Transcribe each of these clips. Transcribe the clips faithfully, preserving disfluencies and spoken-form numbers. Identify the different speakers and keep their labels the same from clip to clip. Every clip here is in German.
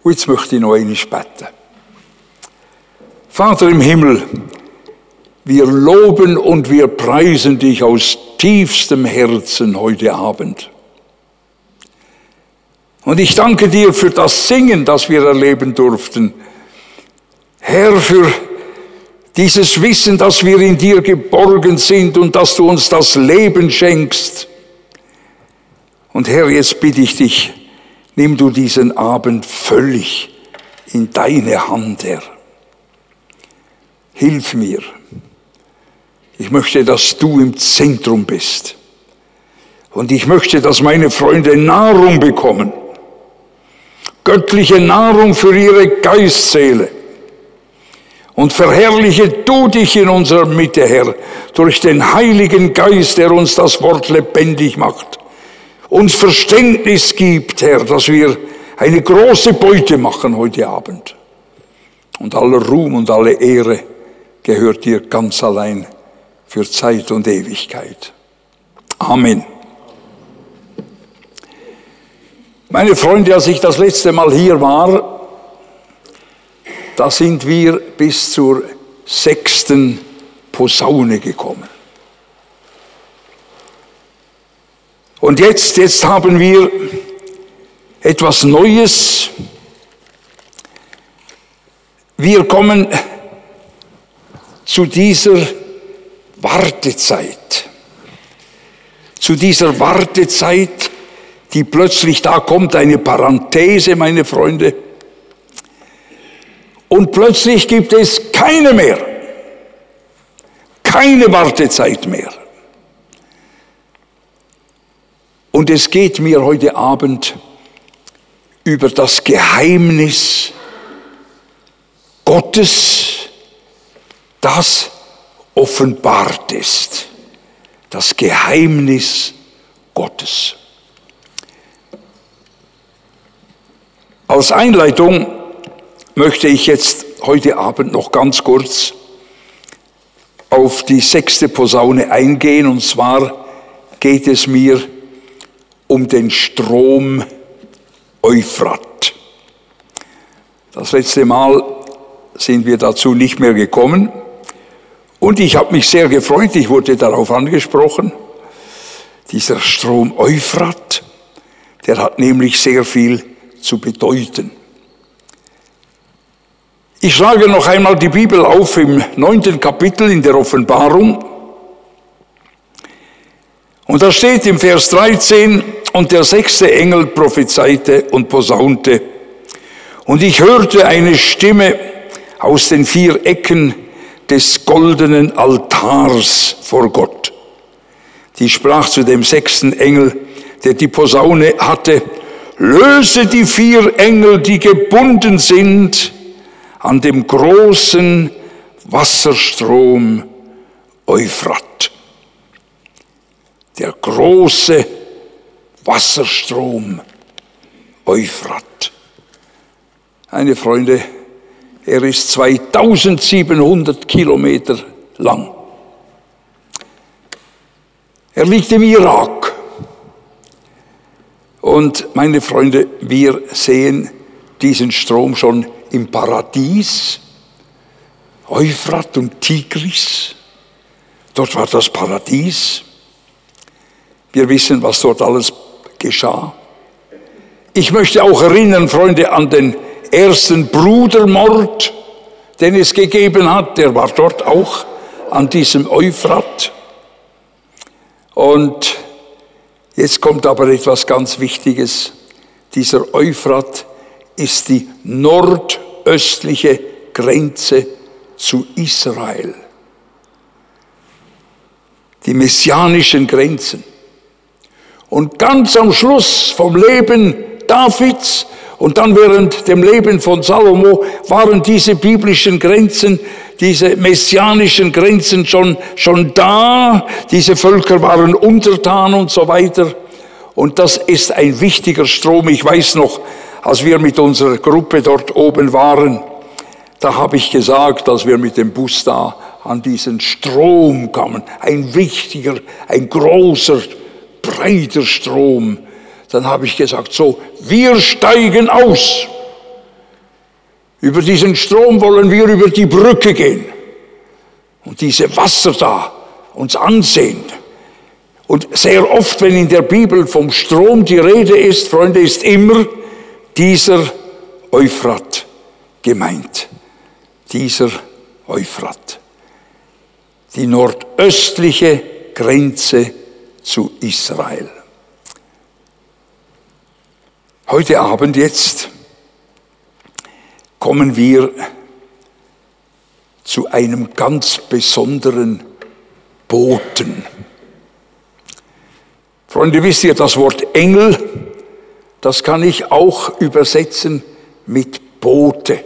Speaker 1: Und jetzt möchte ich noch einmal beten. Vater im Himmel, wir loben und wir preisen dich aus tiefstem Herzen heute Abend. Und ich danke dir für das Singen, das wir erleben durften. Herr, für dieses Wissen, dass wir in dir geborgen sind und dass du uns das Leben schenkst. Und Herr, jetzt bitte ich dich, nimm du diesen Abend völlig in deine Hand, Herr. Hilf mir. Ich möchte, dass du im Zentrum bist. Und ich möchte, dass meine Freunde Nahrung bekommen. Göttliche Nahrung für ihre Geistseele. Und verherrliche du dich in unserer Mitte, Herr, durch den Heiligen Geist, der uns das Wort lebendig macht. Uns Verständnis gibt, Herr, dass wir eine große Beute machen heute Abend. Und aller Ruhm und alle Ehre gehört dir ganz allein für Zeit und Ewigkeit. Amen. Meine Freunde, als ich das letzte Mal hier war, da sind wir bis zur sechsten Posaune gekommen. Und jetzt, jetzt haben wir etwas Neues. Wir kommen zu dieser Wartezeit. Zu dieser Wartezeit, die plötzlich, da kommt eine Parenthese, meine Freunde. Und plötzlich gibt es keine mehr. Keine Wartezeit mehr. Und es geht mir heute Abend über das Geheimnis Gottes, das offenbart ist. Das Geheimnis Gottes. Als Einleitung möchte ich jetzt heute Abend noch ganz kurz auf die sechste Posaune eingehen. Und zwar geht es mir um den Strom Euphrat. Das letzte Mal sind wir dazu nicht mehr gekommen. Und ich habe mich sehr gefreut, ich wurde darauf angesprochen. Dieser Strom Euphrat, der hat nämlich sehr viel zu bedeuten. Ich schlage noch einmal die Bibel auf im neunten Kapitel in der Offenbarung. Und da steht im Vers dreizehn, und der sechste Engel prophezeite und posaunte. Und ich hörte eine Stimme aus den vier Ecken des goldenen Altars vor Gott. Die sprach zu dem sechsten Engel, der die Posaune hatte: Löse die vier Engel, die gebunden sind an dem großen Wasserstrom Euphrat. Der große Wasserstrom Euphrat. Meine Freunde, er ist zweitausendsiebenhundert Kilometer lang. Er liegt im Irak. Und meine Freunde, wir sehen diesen Strom schon im Paradies. Euphrat und Tigris. Dort war das Paradies. Wir wissen, was dort alles geschah. Ich möchte auch erinnern, Freunde, an den ersten Brudermord, den es gegeben hat. Der war dort auch an diesem Euphrat. Und jetzt kommt aber etwas ganz Wichtiges. Dieser Euphrat ist die nordöstliche Grenze zu Israel. Die messianischen Grenzen. Und ganz am Schluss vom Leben Davids und dann während dem Leben von Salomo waren diese biblischen Grenzen, diese messianischen Grenzen schon, schon da. Diese Völker waren untertan und so weiter. Und das ist ein wichtiger Strom. Ich weiß noch, als wir mit unserer Gruppe dort oben waren, da habe ich gesagt, als wir mit dem Bus da an diesen Strom kamen, ein wichtiger, ein großer, breiter Strom, dann habe ich gesagt, so, wir steigen aus. Über diesen Strom wollen wir über die Brücke gehen und diese Wasser da uns ansehen. Und sehr oft, wenn in der Bibel vom Strom die Rede ist, Freunde, ist immer dieser Euphrat gemeint. Dieser Euphrat. Die nordöstliche Grenze zu Israel. Heute Abend jetzt kommen wir zu einem ganz besonderen Boten. Freunde, wisst ihr, das Wort Engel, das kann ich auch übersetzen mit Bote.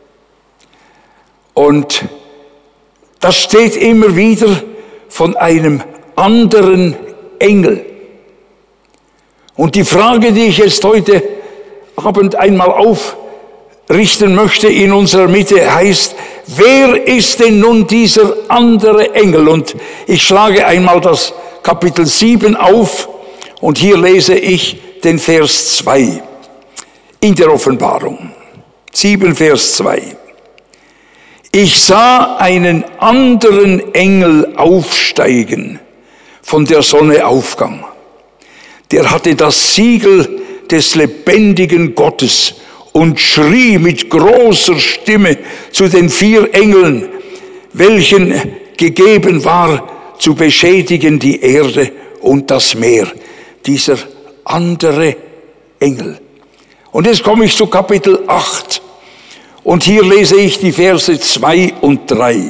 Speaker 1: Und das steht immer wieder von einem anderen Engel. Und die Frage, die ich jetzt heute Abend einmal aufrichten möchte in unserer Mitte, heißt, wer ist denn nun dieser andere Engel? Und ich schlage einmal das Kapitel sieben auf und hier lese ich den Vers zwei in der Offenbarung. sieben, Vers zwei. Ich sah einen anderen Engel aufsteigen von der Sonne Aufgang. Der hatte das Siegel des lebendigen Gottes und schrie mit großer Stimme zu den vier Engeln, welchen gegeben war, zu beschädigen die Erde und das Meer. Dieser andere Engel. Und jetzt komme ich zu Kapitel acht. Und hier lese ich die Verse zwei und drei.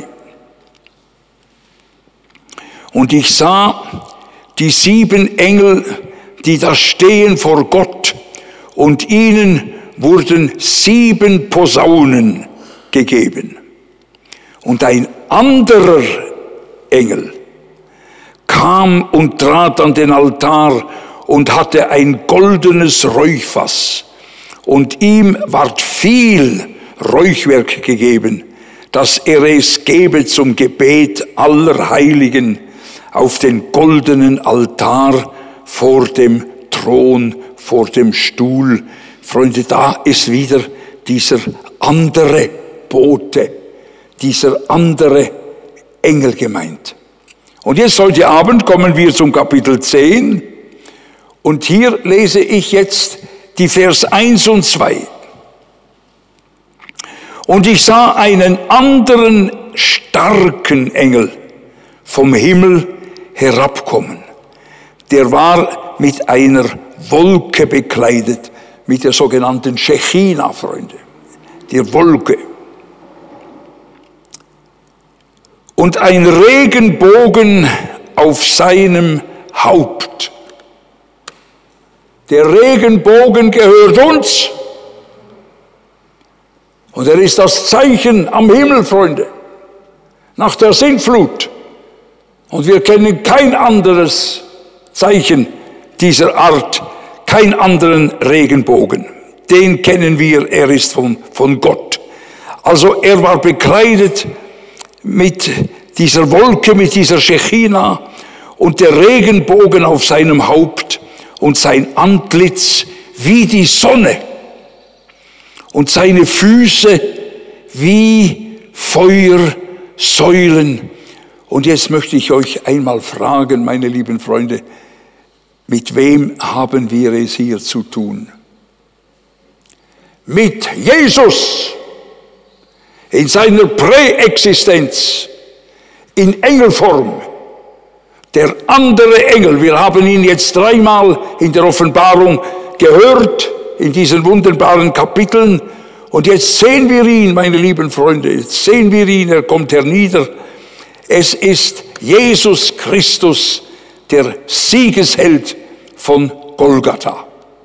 Speaker 1: Und ich sah die sieben Engel, die da stehen vor Gott, und ihnen wurden sieben Posaunen gegeben. Und ein anderer Engel kam und trat an den Altar und hatte ein goldenes Räuchfass. Und ihm ward viel Räuchwerk gegeben, dass er es gebe zum Gebet aller Heiligen auf den goldenen Altar vor dem Thron, vor dem Stuhl. Freunde, da ist wieder dieser andere Bote, dieser andere Engel gemeint. Und jetzt heute Abend kommen wir zum Kapitel zehn und hier lese ich jetzt die Vers eins und zwei. Und ich sah einen anderen starken Engel vom Himmel herabkommen. Der war mit einer Wolke bekleidet, mit der sogenannten Schechina, Freunde, der Wolke. Und ein Regenbogen auf seinem Haupt. Der Regenbogen gehört uns. Und er ist das Zeichen am Himmel, Freunde, nach der Sintflut. Und wir kennen kein anderes Zeichen dieser Art, keinen anderen Regenbogen. Den kennen wir, er ist von, von Gott. Also er war bekleidet mit dieser Wolke, mit dieser Schechina und der Regenbogen auf seinem Haupt und sein Antlitz wie die Sonne und seine Füße wie Feuersäulen. Und jetzt möchte ich euch einmal fragen, meine lieben Freunde, mit wem haben wir es hier zu tun? Mit Jesus in seiner Präexistenz, in Engelform. Der andere Engel, wir haben ihn jetzt dreimal in der Offenbarung gehört, in diesen wunderbaren Kapiteln. Und jetzt sehen wir ihn, meine lieben Freunde, jetzt sehen wir ihn, er kommt hernieder. Es ist Jesus Christus, der Siegesheld von Golgatha.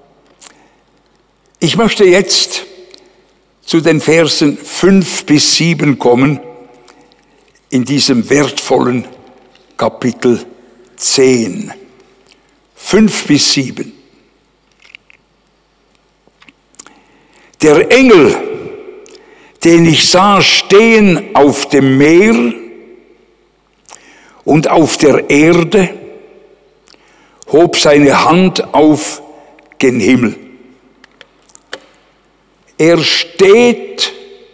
Speaker 1: Ich möchte jetzt zu den Versen fünf bis sieben kommen, in diesem wertvollen Kapitel zehn. fünf bis sieben. Der Engel, den ich sah stehen auf dem Meer und auf der Erde, hob seine Hand auf gen Himmel. Er steht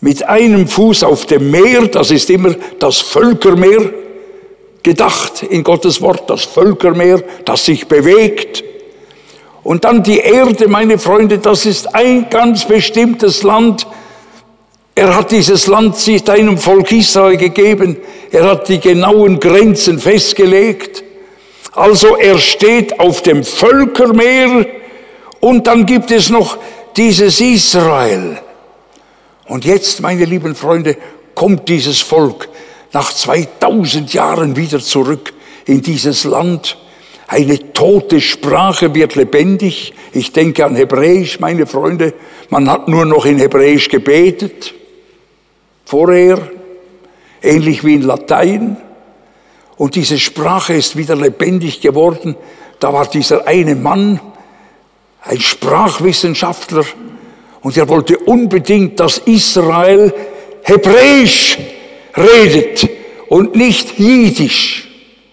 Speaker 1: mit einem Fuß auf dem Meer, das ist immer das Völkermeer gedacht in Gottes Wort, das Völkermeer, das sich bewegt. Und dann die Erde, meine Freunde, das ist ein ganz bestimmtes Land. Er hat dieses Land seinem Volk Israel gegeben. Er hat die genauen Grenzen festgelegt. Also er steht auf dem Völkermeer und dann gibt es noch dieses Israel. Und jetzt, meine lieben Freunde, kommt dieses Volk nach zweitausend Jahren wieder zurück in dieses Land. Eine tote Sprache wird lebendig. Ich denke an Hebräisch, meine Freunde. Man hat nur noch in Hebräisch gebetet. Vorher, ähnlich wie in Latein. Und diese Sprache ist wieder lebendig geworden. Da war dieser eine Mann, ein Sprachwissenschaftler, und er wollte unbedingt, dass Israel Hebräisch redet und nicht Jiddisch.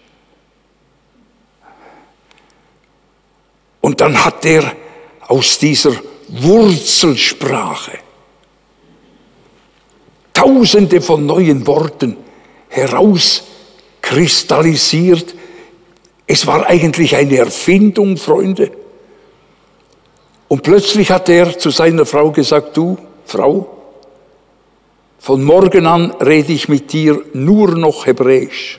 Speaker 1: Und dann hat er aus dieser Wurzelsprache Tausende von neuen Worten herauskristallisiert. Es war eigentlich eine Erfindung, Freunde. Und plötzlich hat er zu seiner Frau gesagt, du, Frau, von morgen an rede ich mit dir nur noch Hebräisch.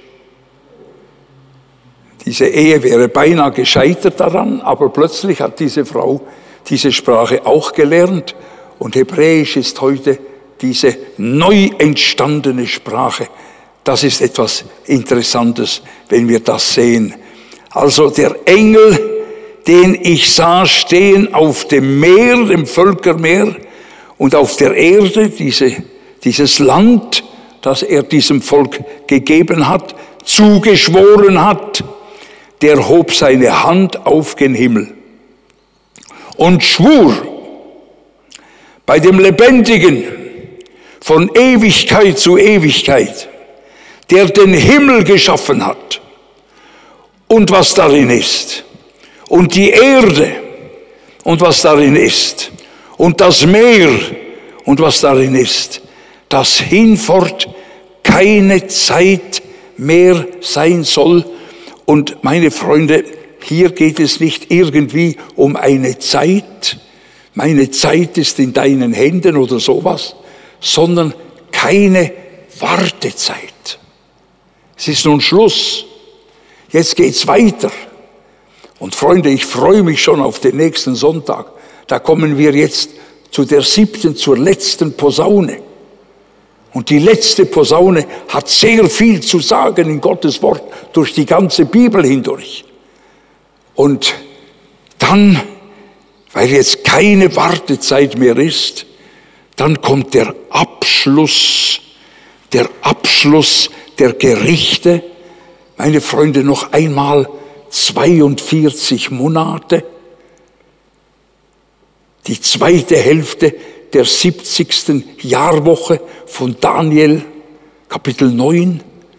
Speaker 1: Diese Ehe wäre beinahe gescheitert daran, aber plötzlich hat diese Frau diese Sprache auch gelernt. Und Hebräisch ist heute diese neu entstandene Sprache. Das ist etwas Interessantes, wenn wir das sehen. Also der Engel, den ich sah stehen auf dem Meer, dem Völkermeer, und auf der Erde, diese, dieses Land, das er diesem Volk gegeben hat, zugeschworen hat, der hob seine Hand auf gen Himmel und schwur bei dem Lebendigen von Ewigkeit zu Ewigkeit, der den Himmel geschaffen hat und was darin ist, und die Erde und was darin ist, und das Meer und was darin ist, dass hinfort keine Zeit mehr sein soll. Und meine Freunde, hier geht es nicht irgendwie um eine Zeit, meine Zeit ist in deinen Händen oder sowas, sondern keine Wartezeit. Es ist nun Schluss. Jetzt geht's weiter. Und Freunde, ich freue mich schon auf den nächsten Sonntag. Da kommen wir jetzt zu der siebten, zur letzten Posaune. Und die letzte Posaune hat sehr viel zu sagen in Gottes Wort durch die ganze Bibel hindurch. Und dann, weil jetzt keine Wartezeit mehr ist, dann kommt der Abschluss, der Abschluss der Gerichte. Meine Freunde, noch einmal zweiundvierzig Monate, die zweite Hälfte der siebzigsten Jahrwoche von Daniel, Kapitel neun.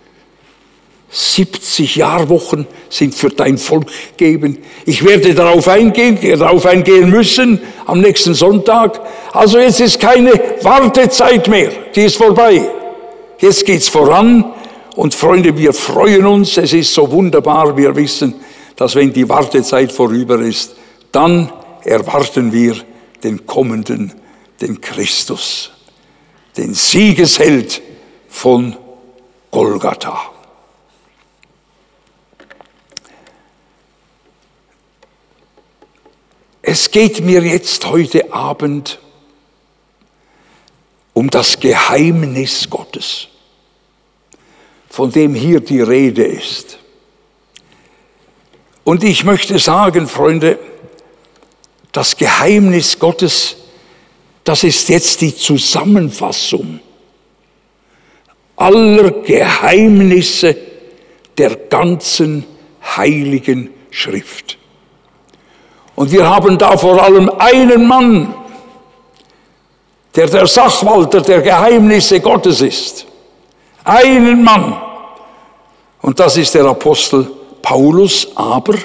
Speaker 1: siebzig Jahrwochen sind für dein Volk gegeben. Ich werde darauf eingehen, darauf eingehen müssen am nächsten Sonntag. Also jetzt ist keine Wartezeit mehr, die ist vorbei. Jetzt geht's voran. Und Freunde, wir freuen uns, es ist so wunderbar, wir wissen, dass wenn die Wartezeit vorüber ist, dann erwarten wir den kommenden, den Christus, den Siegesheld von Golgatha. Es geht mir jetzt heute Abend um das Geheimnis Gottes, von dem hier die Rede ist. Und ich möchte sagen, Freunde, das Geheimnis Gottes, das ist jetzt die Zusammenfassung aller Geheimnisse der ganzen Heiligen Schrift. Und wir haben da vor allem einen Mann, der der Sachwalter der Geheimnisse Gottes ist. Einen Mann. Und das ist der Apostel Paulus. Aber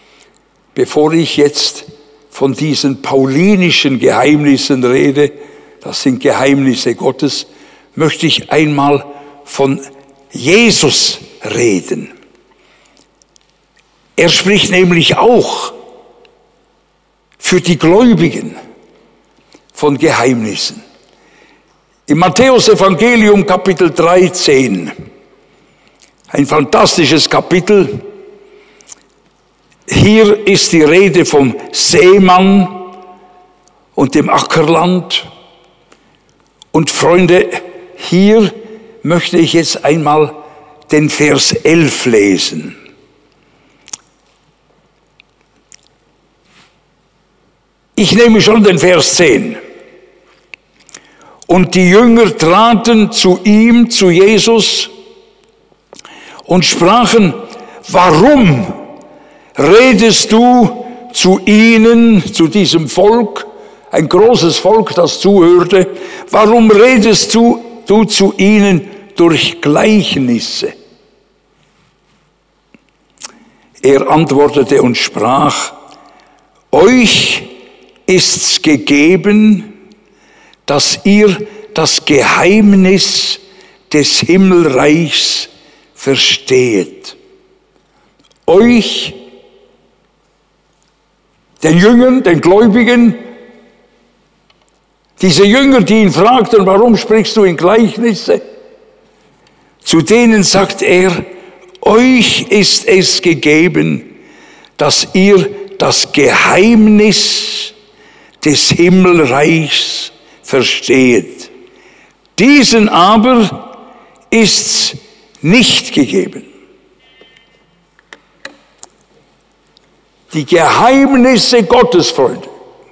Speaker 1: bevor ich jetzt von diesen paulinischen Geheimnissen rede, das sind Geheimnisse Gottes, möchte ich einmal von Jesus reden. Er spricht nämlich auch für die Gläubigen von Geheimnissen. Im Matthäus-Evangelium Kapitel dreizehn, ein fantastisches Kapitel. Hier ist die Rede vom Seemann und dem Ackerland. Und Freunde, hier möchte ich jetzt einmal den Vers elf lesen. Ich nehme schon den Vers zehn. Und die Jünger traten zu ihm, zu Jesus, und sprachen, warum redest du zu ihnen, zu diesem Volk, ein großes Volk, das zuhörte, warum redest du, du zu ihnen durch Gleichnisse? Er antwortete und sprach, euch ist's gegeben, dass ihr das Geheimnis des Himmelreichs versteht. Euch, den Jüngern, den Gläubigen, diese Jünger, die ihn fragten, warum sprichst du in Gleichnisse? Zu denen sagt er, euch ist es gegeben, dass ihr das Geheimnis des Himmelreichs versteht. Diesen aber ist's nicht gegeben. Die Geheimnisse Gottes, Freunde.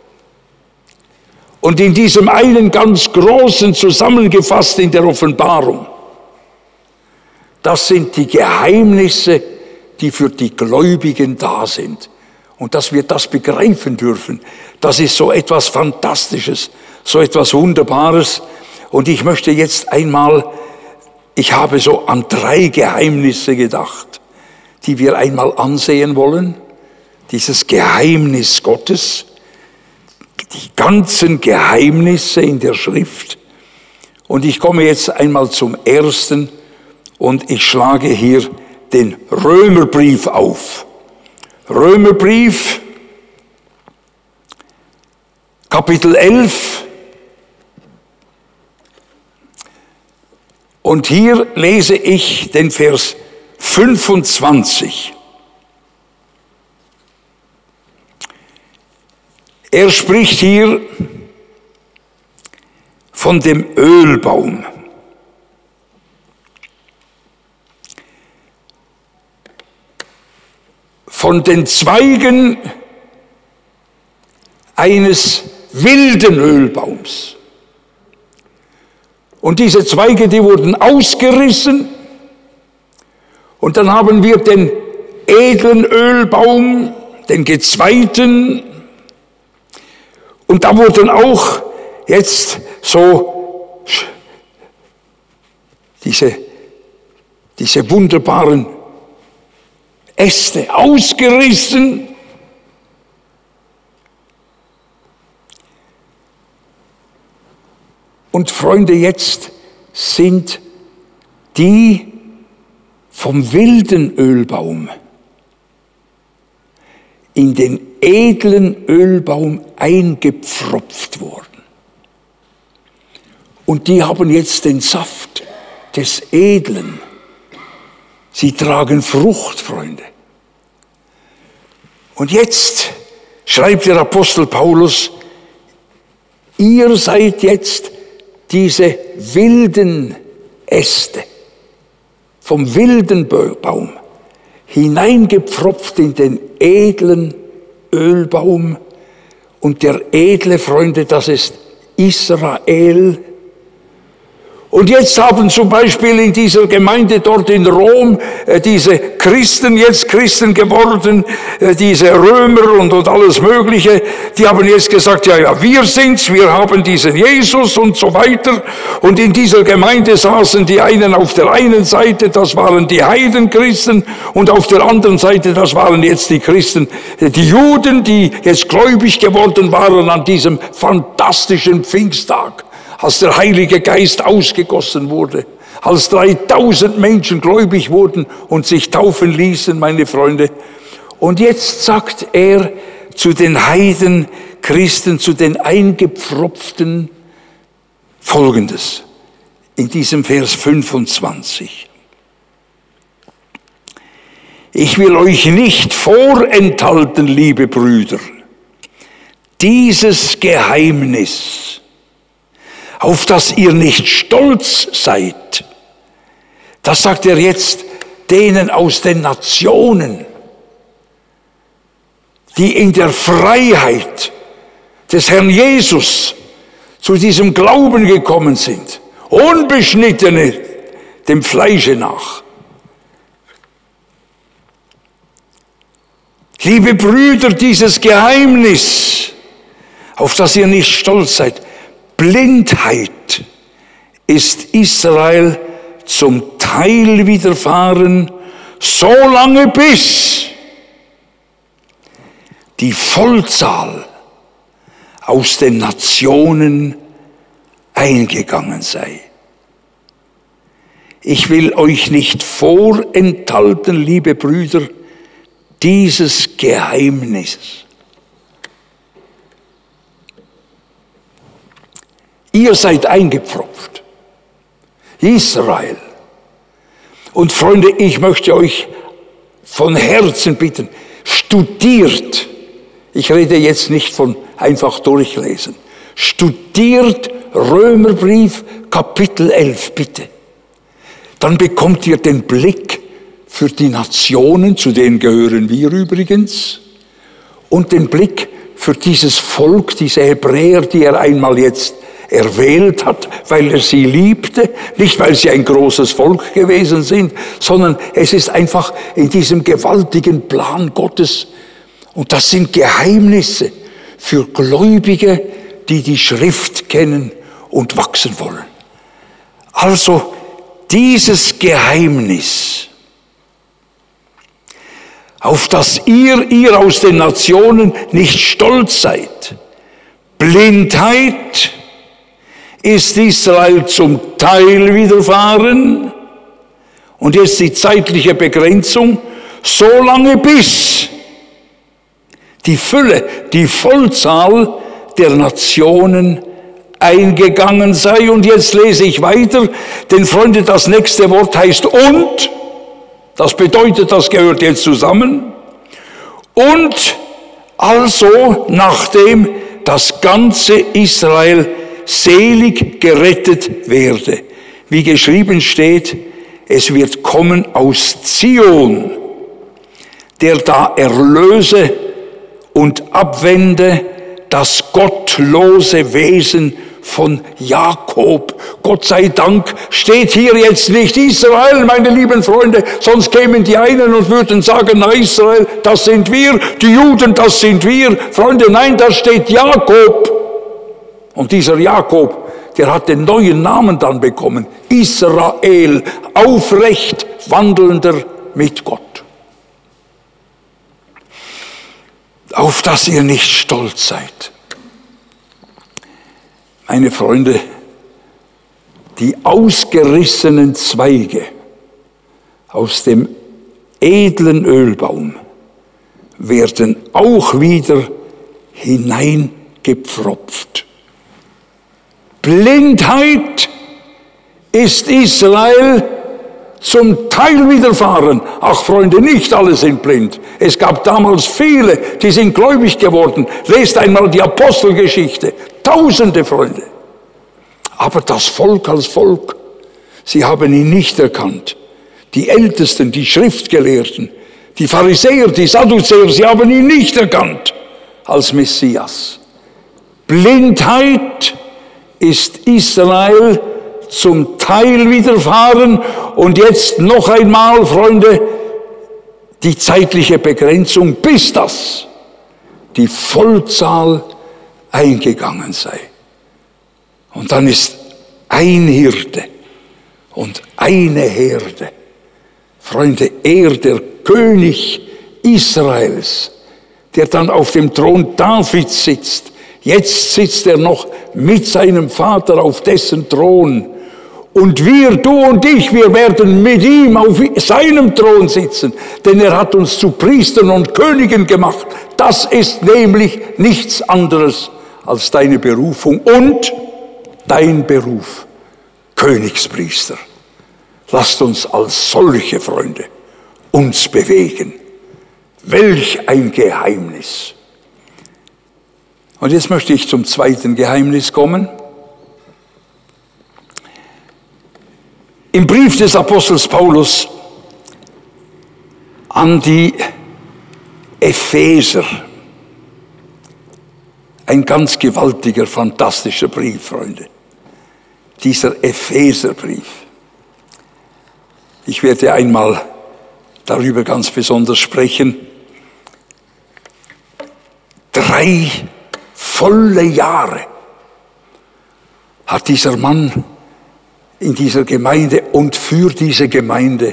Speaker 1: Und in diesem einen ganz großen zusammengefasst in der Offenbarung. Das sind die Geheimnisse, die für die Gläubigen da sind. Und dass wir das begreifen dürfen, das ist so etwas Fantastisches, so etwas Wunderbares. Und ich möchte jetzt einmal, ich habe so an drei Geheimnisse gedacht, die wir einmal ansehen wollen. Dieses Geheimnis Gottes, die ganzen Geheimnisse in der Schrift. Und ich komme jetzt einmal zum ersten und ich schlage hier den Römerbrief auf. Römerbrief, Kapitel elf. Und hier lese ich den Vers fünfundzwanzig. Er spricht hier von dem Ölbaum. Von den Zweigen eines wilden Ölbaums. Und diese Zweige, die wurden ausgerissen. Und dann haben wir den edlen Ölbaum, den gezweiten. Und da wurden auch jetzt so diese, diese wunderbaren Äste ausgerissen. Und Freunde, jetzt sind die vom wilden Ölbaum in den edlen Ölbaum eingepfropft worden. Und die haben jetzt den Saft des Edlen. Sie tragen Frucht, Freunde. Und jetzt schreibt der Apostel Paulus, ihr seid jetzt diese wilden Äste vom wilden Baum, hineingepfropft in den edlen Ölbaum. Und der edle, Freunde, das ist Israel. Und jetzt haben zum Beispiel in dieser Gemeinde dort in Rom äh, diese Christen, jetzt Christen geworden, äh, diese Römer und, und alles Mögliche, die haben jetzt gesagt, ja, ja, wir sind's, wir haben diesen Jesus und so weiter. Und in dieser Gemeinde saßen die einen auf der einen Seite, das waren die Heidenchristen, und auf der anderen Seite, das waren jetzt die Christen, die Juden, die jetzt gläubig geworden waren an diesem fantastischen Pfingsttag. als der Heilige Geist ausgegossen wurde, als dreitausend Menschen gläubig wurden und sich taufen ließen, meine Freunde. Und jetzt sagt er zu den Heidenchristen, zu den Eingepfropften Folgendes in diesem Vers fünfundzwanzig. Ich will euch nicht vorenthalten, liebe Brüder, dieses Geheimnis, auf das ihr nicht stolz seid. Das sagt er jetzt denen aus den Nationen, die in der Freiheit des Herrn Jesus zu diesem Glauben gekommen sind, Unbeschnittene dem Fleische nach. Liebe Brüder, dieses Geheimnis, auf das ihr nicht stolz seid, Blindheit ist Israel zum Teil widerfahren, solange bis die Vollzahl aus den Nationen eingegangen sei. Ich will euch nicht vorenthalten, liebe Brüder, dieses Geheimnis. Ihr seid eingepfropft. Israel. Und Freunde, ich möchte euch von Herzen bitten, studiert. Ich rede jetzt nicht von einfach durchlesen. Studiert Römerbrief Kapitel elf, bitte. Dann bekommt ihr den Blick für die Nationen, zu denen gehören wir übrigens, und den Blick für dieses Volk, diese Hebräer, die er einmal jetzt erwählt hat, weil er sie liebte, nicht weil sie ein großes Volk gewesen sind, sondern es ist einfach in diesem gewaltigen Plan Gottes. Und das sind Geheimnisse für Gläubige, die die Schrift kennen und wachsen wollen. Also dieses Geheimnis, auf das ihr, ihr aus den Nationen nicht stolz seid, Blindheit ist Israel zum Teil widerfahren, und jetzt die zeitliche Begrenzung, solange bis die Fülle, die Vollzahl der Nationen eingegangen sei. Und jetzt lese ich weiter, denn Freunde, das nächste Wort heißt und, das bedeutet, das gehört jetzt zusammen, und also nachdem das ganze Israel selig gerettet werde. Wie geschrieben steht, es wird kommen aus Zion, der da erlöse und abwende das gottlose Wesen von Jakob. Gott sei Dank steht hier jetzt nicht Israel, meine lieben Freunde, sonst kämen die einen und würden sagen, na Israel, das sind wir, die Juden, das sind wir. Freunde, nein, da steht Jakob. Und dieser Jakob, der hat den neuen Namen dann bekommen, Israel, aufrecht wandelnder mit Gott. Auf das ihr nicht stolz seid. Meine Freunde, die ausgerissenen Zweige aus dem edlen Ölbaum werden auch wieder hineingepfropft. Blindheit ist Israel zum Teil widerfahren. Ach Freunde, nicht alle sind blind. Es gab damals viele, die sind gläubig geworden. Lest einmal die Apostelgeschichte. Tausende Freunde. Aber das Volk als Volk, sie haben ihn nicht erkannt. Die Ältesten, die Schriftgelehrten, die Pharisäer, die Sadduzäer, sie haben ihn nicht erkannt als Messias. Blindheit ist Israel zum Teil widerfahren. Und jetzt noch einmal, Freunde, die zeitliche Begrenzung, bis das die Vollzahl eingegangen sei. Und dann ist ein Hirte und eine Herde. Freunde, er, der König Israels, der dann auf dem Thron Davids sitzt, Jetzt sitzt er noch mit seinem Vater auf dessen Thron. Und wir, du und ich, wir werden mit ihm auf seinem Thron sitzen, denn er hat uns zu Priestern und Königen gemacht. Das ist nämlich nichts anderes als deine Berufung und dein Beruf, Königspriester. Lasst uns als solche Freunde uns bewegen. Welch ein Geheimnis. Und jetzt möchte ich zum zweiten Geheimnis kommen. Im Brief des Apostels Paulus an die Epheser, ein ganz gewaltiger, fantastischer Brief, Freunde, dieser Epheserbrief. Ich werde einmal darüber ganz besonders sprechen. Drei volle Jahre hat dieser Mann in dieser Gemeinde und für diese Gemeinde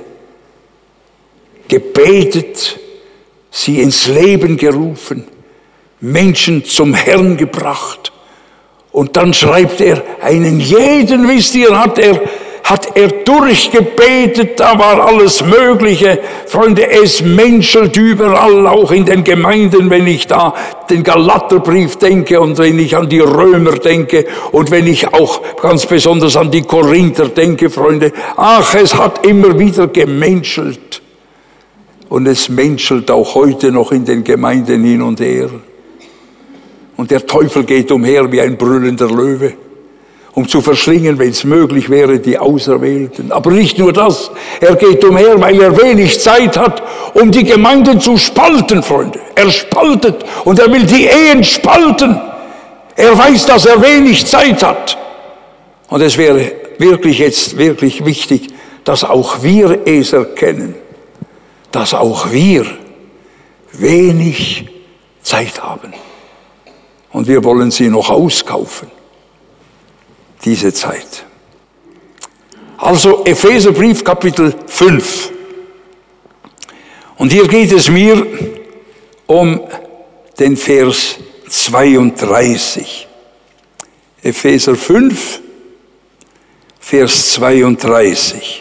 Speaker 1: gebetet, sie ins Leben gerufen, Menschen zum Herrn gebracht. Und dann schreibt er, einen jeden, wisst ihr, hat er, hat er durchgebetet, da war alles Mögliche. Freunde, es menschelt überall, auch in den Gemeinden, wenn ich da den Galaterbrief denke und wenn ich an die Römer denke und wenn ich auch ganz besonders an die Korinther denke, Freunde. Ach, es hat immer wieder gemenschelt. Und es menschelt auch heute noch in den Gemeinden hin und her. Und der Teufel geht umher wie ein brüllender Löwe, um zu verschlingen, wenn es möglich wäre, die Auserwählten. Aber nicht nur das, er geht umher, weil er wenig Zeit hat, um die Gemeinden zu spalten, Freunde. Er spaltet und er will die Ehen spalten. Er weiß, dass er wenig Zeit hat. Und es wäre wirklich jetzt wirklich wichtig, dass auch wir es erkennen, dass auch wir wenig Zeit haben. Und wir wollen sie noch auskaufen, diese Zeit. Also Epheserbrief Kapitel fünf. Und hier geht es mir um den Vers zweiunddreißig. Epheser fünf, Vers zweiunddreißig.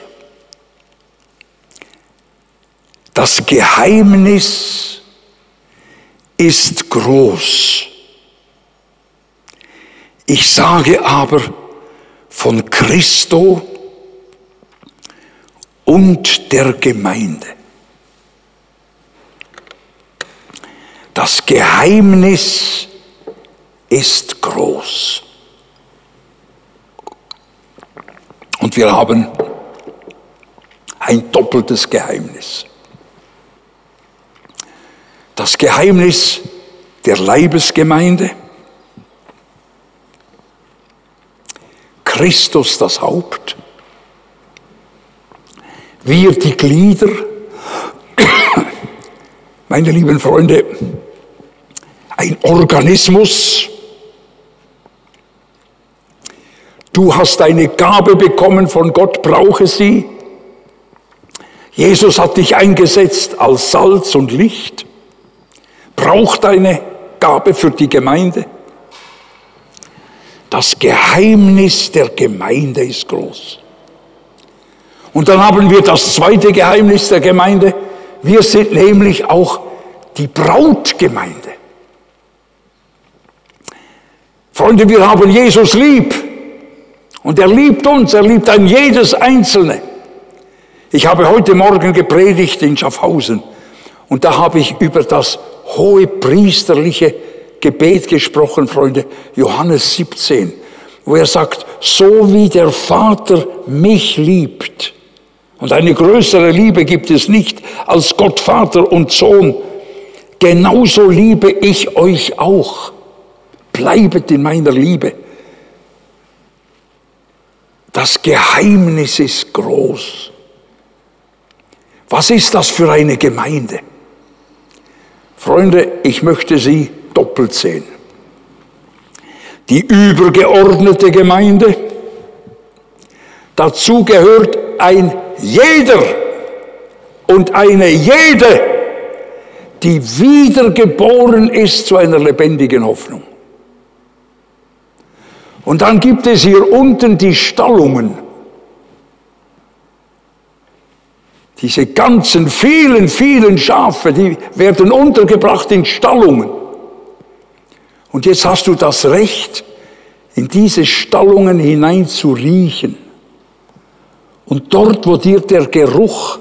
Speaker 1: Das Geheimnis ist groß. Ich sage aber von Christo und der Gemeinde. Das Geheimnis ist groß. Und wir haben ein doppeltes Geheimnis. Das Geheimnis der Leibesgemeinde, Christus das Haupt, wir die Glieder. Meine lieben Freunde, ein Organismus. Du hast eine Gabe bekommen von Gott, brauche sie. Jesus hat dich eingesetzt als Salz und Licht. Brauch deine Gabe für die Gemeinde. Das Geheimnis der Gemeinde ist groß. Und dann haben wir das zweite Geheimnis der Gemeinde. Wir sind nämlich auch die Brautgemeinde. Freunde, wir haben Jesus lieb. Und er liebt uns, er liebt ein jedes Einzelne. Ich habe heute Morgen gepredigt in Schaffhausen. Und da habe ich über das hohe priesterliche Gebet gesprochen, Freunde, Johannes siebzehn, wo er sagt, so wie der Vater mich liebt, und eine größere Liebe gibt es nicht als Gott Vater und Sohn, genauso liebe ich euch auch. Bleibet in meiner Liebe. Das Geheimnis ist groß. Was ist das für eine Gemeinde? Freunde, ich möchte sie doppelt sehen. Die übergeordnete Gemeinde, dazu gehört ein jeder und eine jede, die wiedergeboren ist zu einer lebendigen Hoffnung. Und dann gibt es hier unten die Stallungen. Diese ganzen vielen, vielen Schafe, die werden untergebracht in Stallungen. Und jetzt hast du das Recht, in diese Stallungen hinein zu riechen. Und dort, wo dir der Geruch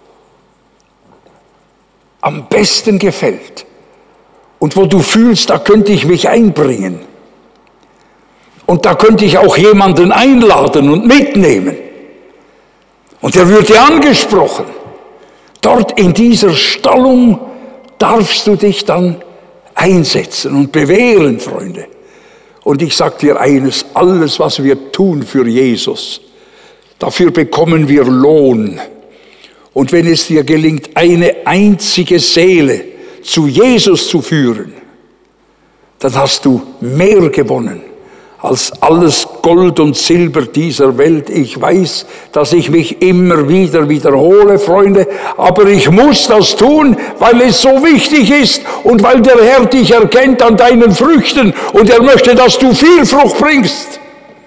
Speaker 1: am besten gefällt und wo du fühlst, da könnte ich mich einbringen. Und da könnte ich auch jemanden einladen und mitnehmen. Und er wird dir angesprochen. Dort in dieser Stallung darfst du dich dann einsetzen und bewähren, Freunde. Und ich sage dir eines, alles, was wir tun für Jesus, dafür bekommen wir Lohn. Und wenn es dir gelingt, eine einzige Seele zu Jesus zu führen, dann hast du mehr gewonnen als alles Gold und Silber dieser Welt. Ich weiß, dass ich mich immer wieder wiederhole, Freunde, aber ich muss das tun, weil es so wichtig ist und weil der Herr dich erkennt an deinen Früchten und er möchte, dass du viel Frucht bringst,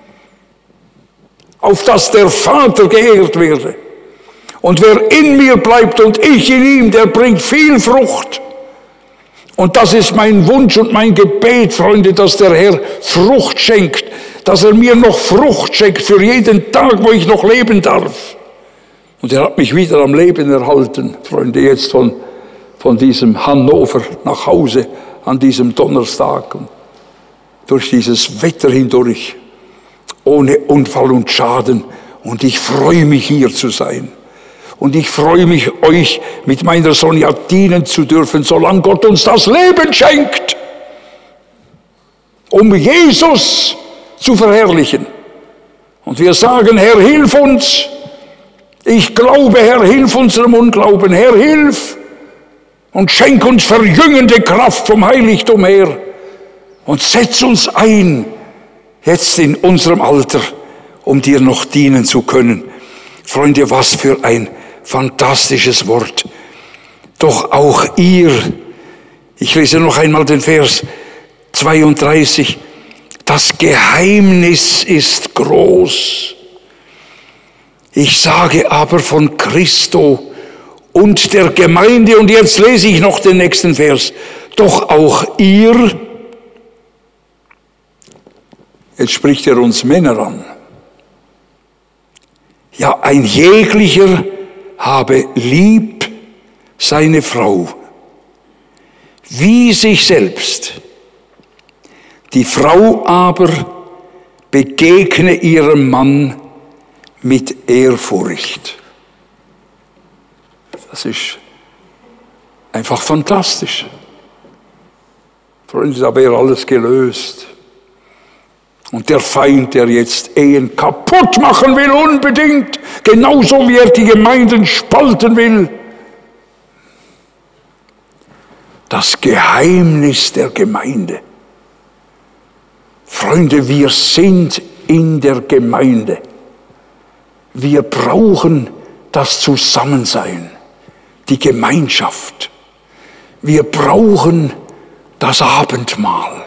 Speaker 1: auf dass der Vater geehrt werde. Und wer in mir bleibt und ich in ihm, der bringt viel Frucht. Und das ist mein Wunsch und mein Gebet, Freunde, dass der Herr Frucht schenkt, dass er mir noch Frucht schenkt für jeden Tag, wo ich noch leben darf. Und er hat mich wieder am Leben erhalten, Freunde, jetzt von, von diesem Hannover nach Hause an diesem Donnerstag und durch dieses Wetter hindurch, ohne Unfall und Schaden. Und ich freue mich, hier zu sein. Und ich freue mich, euch mit meiner Sonja dienen zu dürfen, solange Gott uns das Leben schenkt, um Jesus zu verherrlichen. Und wir sagen, Herr, hilf uns. Ich glaube, Herr, hilf unserem Unglauben. Herr, hilf und schenk uns verjüngende Kraft vom Heiligtum her. Und setz uns ein, jetzt in unserem Alter, um dir noch dienen zu können. Freunde, was für ein fantastisches Wort. Doch auch ihr, ich lese noch einmal den Vers zweiunddreißig, das Geheimnis ist groß. Ich sage aber von Christo und der Gemeinde, und jetzt lese ich noch den nächsten Vers, doch auch ihr, jetzt spricht er uns Männer an, ja, ein jeglicher habe lieb seine Frau, wie sich selbst. Die Frau aber begegne ihrem Mann mit Ehrfurcht. Das ist einfach fantastisch. Freunde, da wäre alles gelöst. Und der Feind, der jetzt Ehen kaputt machen will, unbedingt, genauso wie er die Gemeinden spalten will. Das Geheimnis der Gemeinde. Freunde, wir sind in der Gemeinde. Wir brauchen das Zusammensein, die Gemeinschaft. Wir brauchen das Abendmahl,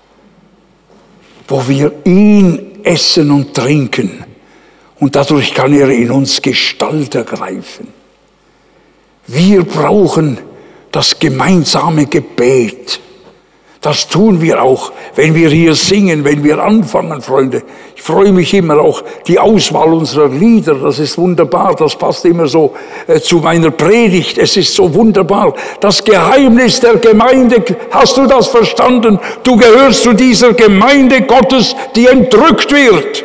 Speaker 1: wo wir ihn essen und trinken. Und dadurch kann er in uns Gestalt ergreifen. Wir brauchen das gemeinsame Gebet. Das tun wir auch, wenn wir hier singen, wenn wir anfangen, Freunde. Ich freue mich immer auch, die Auswahl unserer Lieder, das ist wunderbar, das passt immer so äh, zu meiner Predigt, es ist so wunderbar. Das Geheimnis der Gemeinde, hast du das verstanden? Du gehörst zu dieser Gemeinde Gottes, die entrückt wird.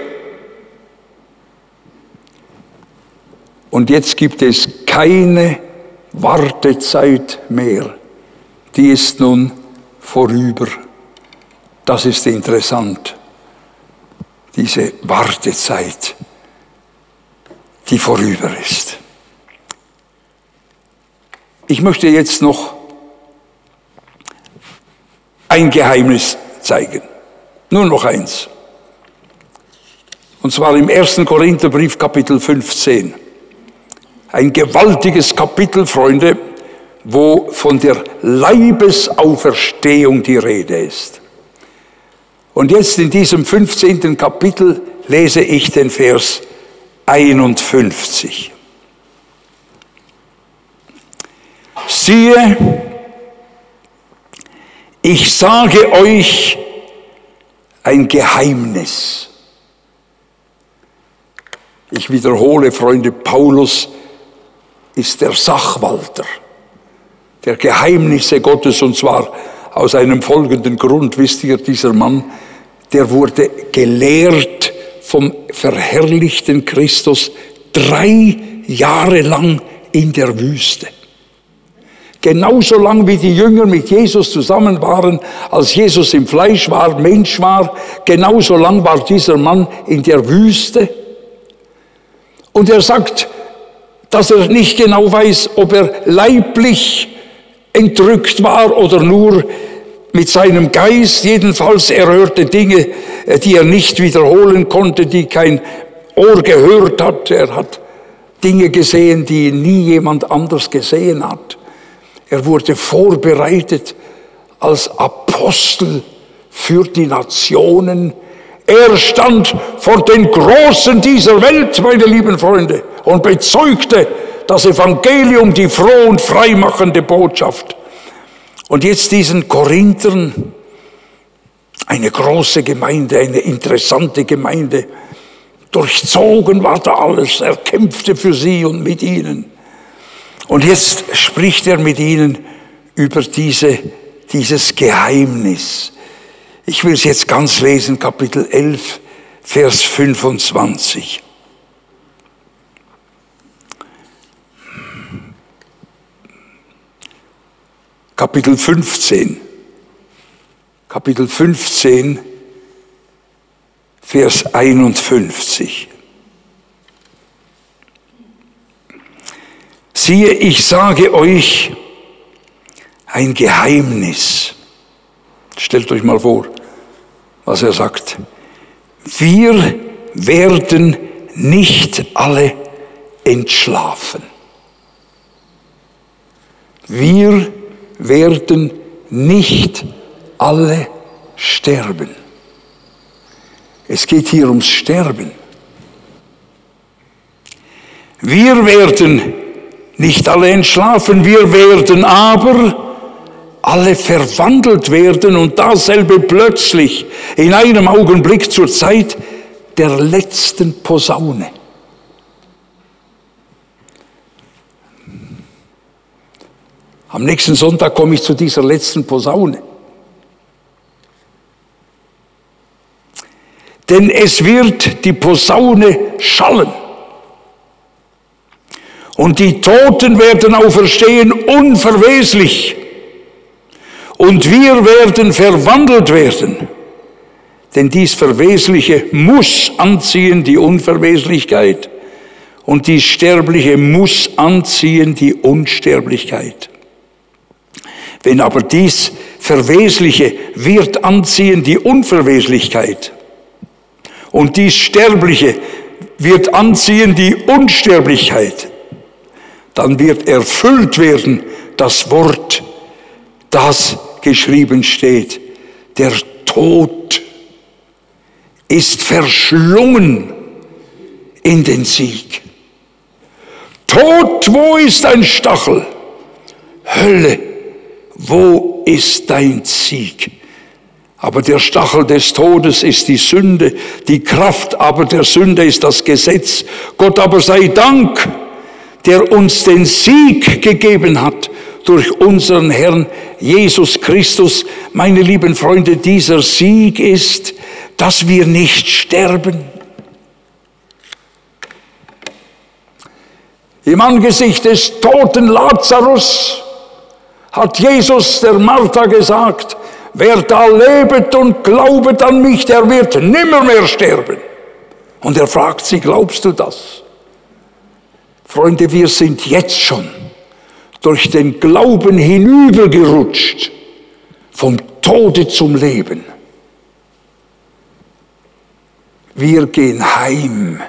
Speaker 1: Und jetzt gibt es keine Wartezeit mehr. Die ist nun vorüber. Das ist interessant. Diese Wartezeit, die vorüber ist. Ich möchte jetzt noch ein Geheimnis zeigen. Nur noch eins. Und zwar im ersten Korintherbrief, Kapitel fünfzehn. Ein gewaltiges Kapitel, Freunde, wo von der Leibesauferstehung die Rede ist. Und jetzt in diesem fünfzehnten Kapitel lese ich den Vers einundfünfzig. Siehe, ich sage euch ein Geheimnis. Ich wiederhole, Freunde, Paulus ist der Sachwalter der Geheimnisse Gottes, und zwar aus einem folgenden Grund. Wisst ihr, dieser Mann, der wurde gelehrt vom verherrlichten Christus drei Jahre lang in der Wüste. Genauso lang wie die Jünger mit Jesus zusammen waren, als Jesus im Fleisch war, Mensch war, genauso lang war dieser Mann in der Wüste. Und er sagt, dass er nicht genau weiß, ob er leiblich entrückt war oder nur mit seinem Geist. Jedenfalls, er hörte Dinge, die er nicht wiederholen konnte, die kein Ohr gehört hat. Er hat Dinge gesehen, die nie jemand anders gesehen hat. Er wurde vorbereitet als Apostel für die Nationen. Er stand vor den Großen dieser Welt, meine lieben Freunde, und bezeugte das Evangelium, die froh und freimachende Botschaft. Und jetzt diesen Korinthern, eine große Gemeinde, eine interessante Gemeinde, durchzogen war da alles, er kämpfte für sie und mit ihnen. Und jetzt spricht er mit ihnen über diese, dieses Geheimnis. Ich will es jetzt ganz lesen, Kapitel elf, Vers fünfundzwanzig. Kapitel fünfzehn. Kapitel fünfzehn, Vers einundfünfzig. Siehe, ich sage euch ein Geheimnis. Stellt euch mal vor, was er sagt. Wir werden nicht alle entschlafen. Wir werden nicht alle sterben. Es geht hier ums Sterben. Wir werden nicht alle entschlafen, wir werden aber alle verwandelt werden, und dasselbe plötzlich, in einem Augenblick, zur Zeit der letzten Posaune. Am nächsten Sonntag komme ich zu dieser letzten Posaune. Denn es wird die Posaune schallen. Und die Toten werden auferstehen unverweslich. Und wir werden verwandelt werden. Denn dies Verwesliche muss anziehen die Unverweslichkeit. Und dies Sterbliche muss anziehen die Unsterblichkeit. Wenn aber dies Verwesliche wird anziehen die Unverweslichkeit. Und dies Sterbliche wird anziehen die Unsterblichkeit. Dann wird erfüllt werden das Wort, das geschrieben steht. Der Tod ist verschlungen in den Sieg. Tod, wo ist dein Stachel? Hölle, wo ist dein Sieg? Aber der Stachel des Todes ist die Sünde, die Kraft aber der Sünde ist das Gesetz. Gott aber sei Dank, der uns den Sieg gegeben hat durch unseren Herrn Jesus Christus. Meine lieben Freunde, dieser Sieg ist, dass wir nicht sterben. Im Angesicht des toten Lazarus hat Jesus der Martha gesagt, wer da lebet und glaubet an mich, der wird nimmermehr sterben. Und er fragt sie, glaubst du das? Freunde, wir sind jetzt schon durch den Glauben hinübergerutscht, vom Tode zum Leben. Wir gehen heim.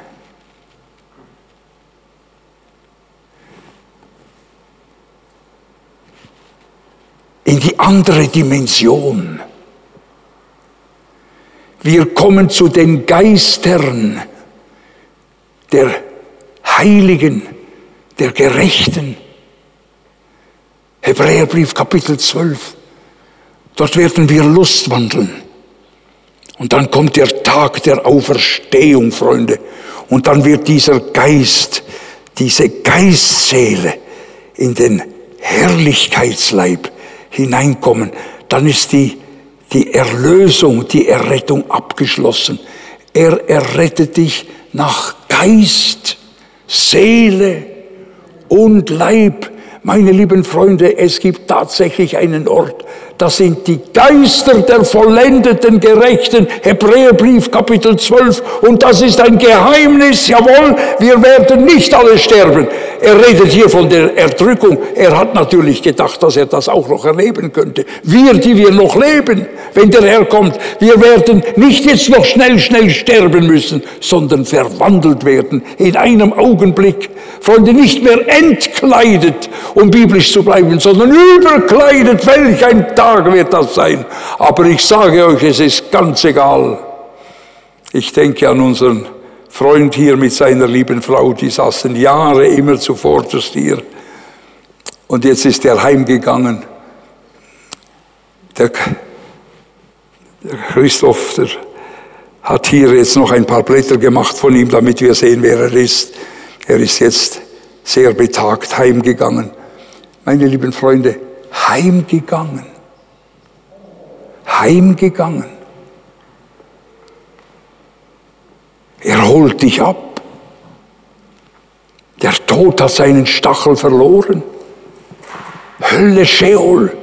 Speaker 1: In die andere Dimension. Wir kommen zu den Geistern der Heiligen, der Gerechten. Hebräerbrief Kapitel zwölf. Dort werden wir Lust wandeln. Und dann kommt der Tag der Auferstehung, Freunde. Und dann wird dieser Geist, diese Geistseele in den Herrlichkeitsleib hineinkommen. Dann ist die, die Erlösung, die Errettung abgeschlossen. Er errettet dich nach Geist, Seele und Leib. Meine lieben Freunde, es gibt tatsächlich einen Ort, das sind die Geister der vollendeten Gerechten, Hebräerbrief Kapitel zwölf, und das ist ein Geheimnis, jawohl, wir werden nicht alle sterben. Er redet hier von der Erdrückung, er hat natürlich gedacht, dass er das auch noch erleben könnte. Wir, die wir noch leben, wenn der Herr kommt, wir werden nicht jetzt noch schnell, schnell sterben müssen, sondern verwandelt werden in einem Augenblick. Freunde, nicht mehr entkleidet, um biblisch zu bleiben, sondern überkleidet. Welch ein Tag wird das sein. Aber ich sage euch, es ist ganz egal. Ich denke an unseren Freund hier mit seiner lieben Frau, die saßen Jahre immer zuvorderst hier. Und jetzt ist er heimgegangen. Der, der Christoph, der hat hier jetzt noch ein paar Blätter gemacht von ihm, damit wir sehen, wer er ist. Er ist jetzt sehr betagt heimgegangen. Meine lieben Freunde, heimgegangen. Heimgegangen. Er holt dich ab. Der Tod hat seinen Stachel verloren. Hölle, Scheol,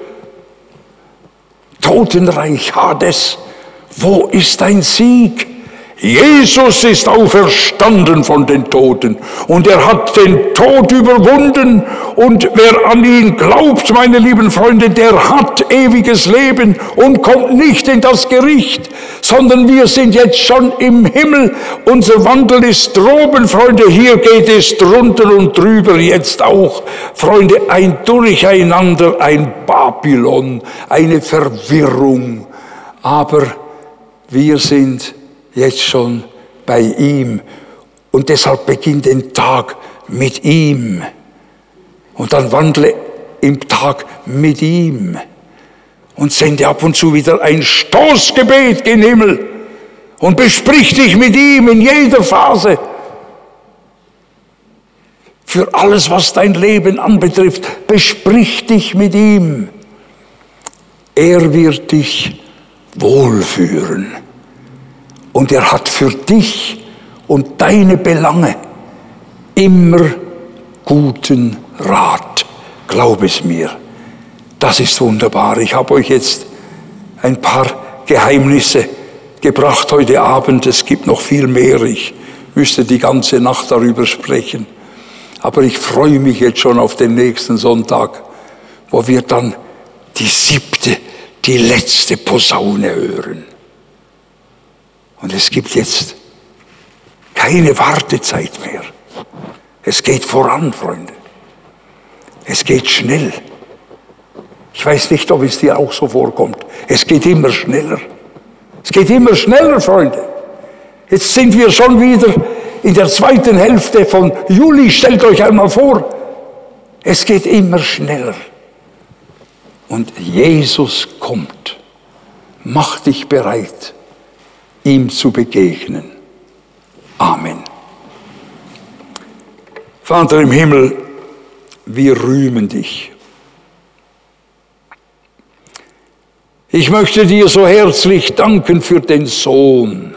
Speaker 1: Totenreich, Hades, wo ist dein Sieg? Jesus ist auferstanden von den Toten und er hat den Tod überwunden, und wer an ihn glaubt, meine lieben Freunde, der hat ewiges Leben und kommt nicht in das Gericht, sondern wir sind jetzt schon im Himmel. Unser Wandel ist droben, Freunde, hier geht es drunter und drüber jetzt auch. Freunde, ein Durcheinander, ein Babylon, eine Verwirrung, aber wir sind jetzt schon bei ihm. Und deshalb beginnt den Tag mit ihm. Und dann wandle im Tag mit ihm. Und sende ab und zu wieder ein Stoßgebet gen Himmel. Und besprich dich mit ihm in jeder Phase. Für alles, was dein Leben anbetrifft, besprich dich mit ihm. Er wird dich wohlführen. Und er hat für dich und deine Belange immer guten Rat. Glaub es mir. Das ist wunderbar. Ich habe euch jetzt ein paar Geheimnisse gebracht heute Abend. Es gibt noch viel mehr. Ich müsste die ganze Nacht darüber sprechen. Aber ich freue mich jetzt schon auf den nächsten Sonntag, wo wir dann die siebte, die letzte Posaune hören. Und es gibt jetzt keine Wartezeit mehr. Es geht voran, Freunde. Es geht schnell. Ich weiß nicht, ob es dir auch so vorkommt. Es geht immer schneller. Es geht immer schneller, Freunde. Jetzt sind wir schon wieder in der zweiten Hälfte von Juli. Stellt euch einmal vor, es geht immer schneller. Und Jesus kommt. Mach dich bereit, ihm zu begegnen. Amen. Vater im Himmel, wir rühmen dich. Ich möchte dir so herzlich danken für den Sohn,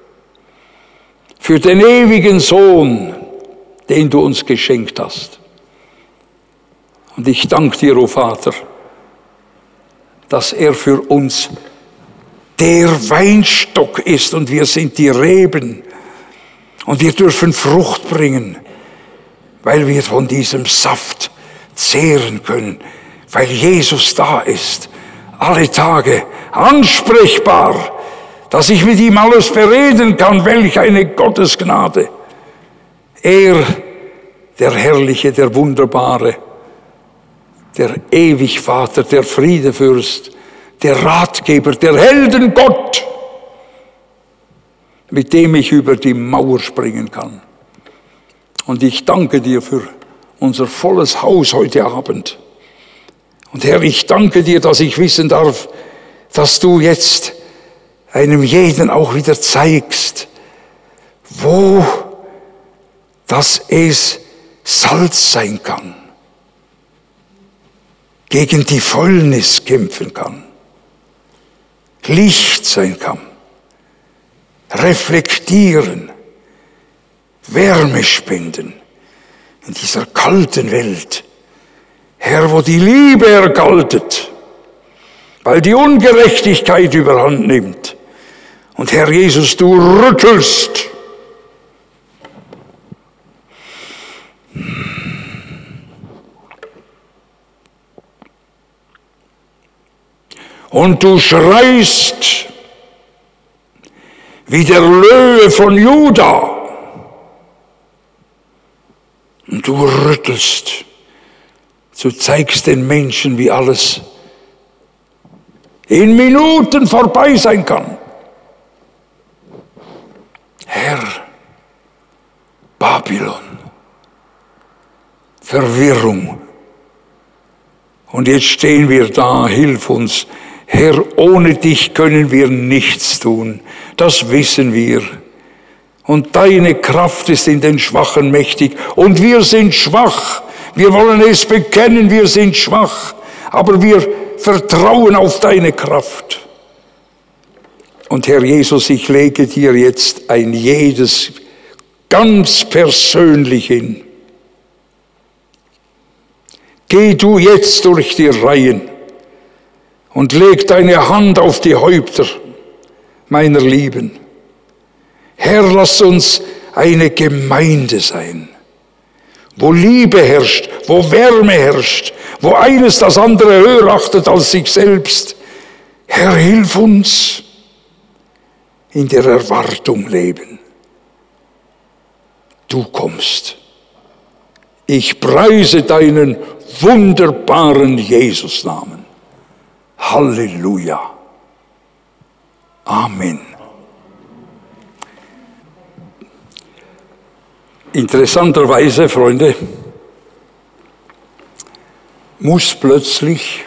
Speaker 1: für den ewigen Sohn, den du uns geschenkt hast. Und ich danke dir, o Vater, dass er für uns der Weinstock ist und wir sind die Reben und wir dürfen Frucht bringen, weil wir von diesem Saft zehren können, weil Jesus da ist, alle Tage ansprechbar, dass ich mit ihm alles bereden kann. Welch eine Gottesgnade. Er, der Herrliche, der Wunderbare, der Ewigvater, der Friedefürst, der Ratgeber, der Heldengott, mit dem ich über die Mauer springen kann. Und ich danke dir für unser volles Haus heute Abend. Und Herr, ich danke dir, dass ich wissen darf, dass du jetzt einem jeden auch wieder zeigst, wo dass es Salz sein kann, gegen die Fäulnis kämpfen kann, Licht sein kann, reflektieren, Wärme spenden in dieser kalten Welt. Herr, wo die Liebe erkaltet, weil die Ungerechtigkeit überhand nimmt. Und Herr Jesus, du rüttelst und du schreist wie der Löwe von Juda und du rüttelst, du zeigst den Menschen, wie alles in Minuten vorbei sein kann. Herr, Babylon, Verwirrung. Und jetzt stehen wir da, hilf uns. Herr, ohne dich können wir nichts tun. Das wissen wir. Und deine Kraft ist in den Schwachen mächtig. Und wir sind schwach. Wir wollen es bekennen, wir sind schwach. Aber wir vertrauen auf deine Kraft. Und Herr Jesus, ich lege dir jetzt ein jedes ganz persönlich hin. Geh du jetzt durch die Reihen und leg deine Hand auf die Häupter meiner Lieben. Herr, lass uns eine Gemeinde sein, wo Liebe herrscht, wo Wärme herrscht, wo eines das andere höher achtet als sich selbst. Herr, hilf uns in der Erwartung leben. Du kommst. Ich preise deinen wunderbaren Jesusnamen. Halleluja. Amen. Interessanterweise, Freunde, muss plötzlich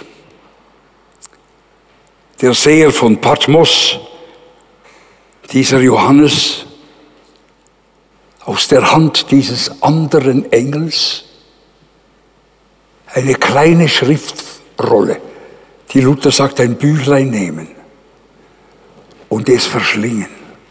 Speaker 1: der Seher von Patmos, dieser Johannes, aus der Hand dieses anderen Engels eine kleine Schriftrolle, die Luther sagt, ein Büchlein nehmen und es verschlingen.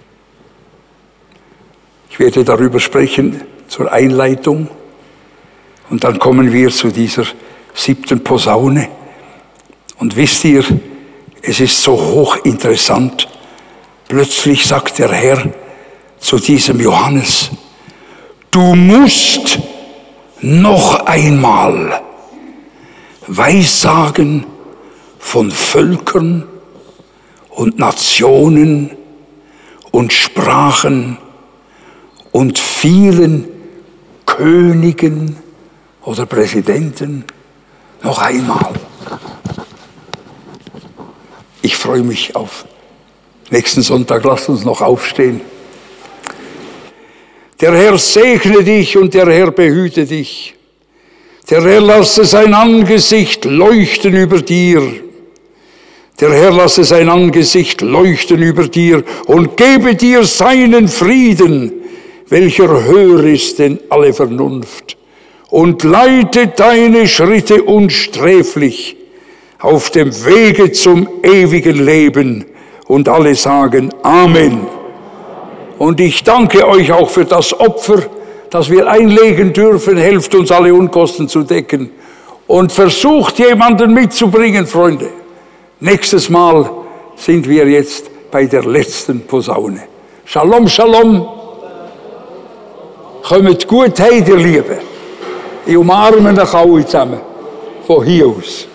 Speaker 1: Ich werde darüber sprechen zur Einleitung und dann kommen wir zu dieser siebten Posaune. Und wisst ihr, es ist so hochinteressant. Plötzlich sagt der Herr zu diesem Johannes, du musst noch einmal Weissagen von Völkern und Nationen und Sprachen und vielen Königen oder Präsidenten noch einmal. Ich freue mich auf nächsten Sonntag. Lasst uns noch aufstehen. Der Herr segne dich und der Herr behüte dich. Der Herr lasse sein Angesicht leuchten über dir. Der Herr lasse sein Angesicht leuchten über dir und gebe dir seinen Frieden, welcher höher ist denn alle Vernunft, und leite deine Schritte unsträflich auf dem Wege zum ewigen Leben. Und alle sagen Amen. Und ich danke euch auch für das Opfer, das wir einlegen dürfen. Helft uns, alle Unkosten zu decken. Und versucht, jemanden mitzubringen, Freunde. Nächstes Mal sind wir jetzt bei der letzten Posaune. Shalom, Shalom. Kommt gut heim, ihr Lieben. Ich umarme euch alle zusammen. Von hier aus.